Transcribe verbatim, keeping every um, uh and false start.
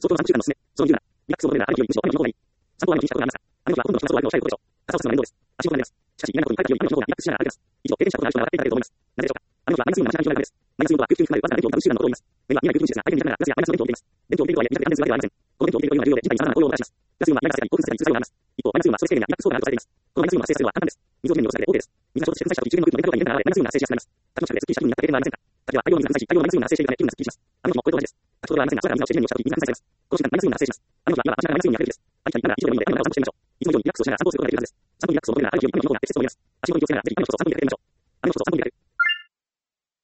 相当なさんしゅうかんのすね、その理由なら、リラックスを求めるなら、ある企業にむしろ他の情報がいい。参考欄の禁止したことがありますが、あの時は今度の期末をあるのをおっしゃることでしょう。傘を差すのは面倒です。足元がなります。しかし、意外なことに海外企業に今の情報がリラックスしながら上がっています。以上、経験者ことがある人が上がっていただけると思います。なぜでしょうか。あの時はマイナスインが間違いなくです。マイナスインとは空気中に含まれるわずかな電気を多分周囲のことを言います。目は見えない空気分子ですが、相手に見ながらガスやマイナスの電気を送っています。電気を送っているとはいえ、自宅で安全するわけではありません。この電気を送っているというのは重要で、人体に様々な効用をもたらします。ガスイオンは今の世界に興奮させたりする作用があります。一方、マイナスイオンはストレス軽減やリラックス効果があるとされています。このマイナスイオンを発生させるのは簡単です。水をきれいに戻すだけで OK です。水が衝突して噴射した時、中間の空気の入れ替えに入れた流れでマイナスイオンが発生しやすくなります。滝の近くですっきりした気分になった経験はありませんか。滝は大量の水が噴射し、大量のマイナスイオンが発生しているため気分がすっきりします。あの時もこれと同じです。先ほどはありませんが、空から水が落ちて地面に落ちた時、水が噴射されます。この瞬間、マイナスイオンが発生します。あの時は今は足からマイナスイオンにやるべきです。ある人にながら以上でもいいので、手の中を散歩してみましょう。水のようにリラックスをしながら散歩をすることができるはずです。散歩にリラックスを求めるなら、ある企業に今の情報が適切と思います。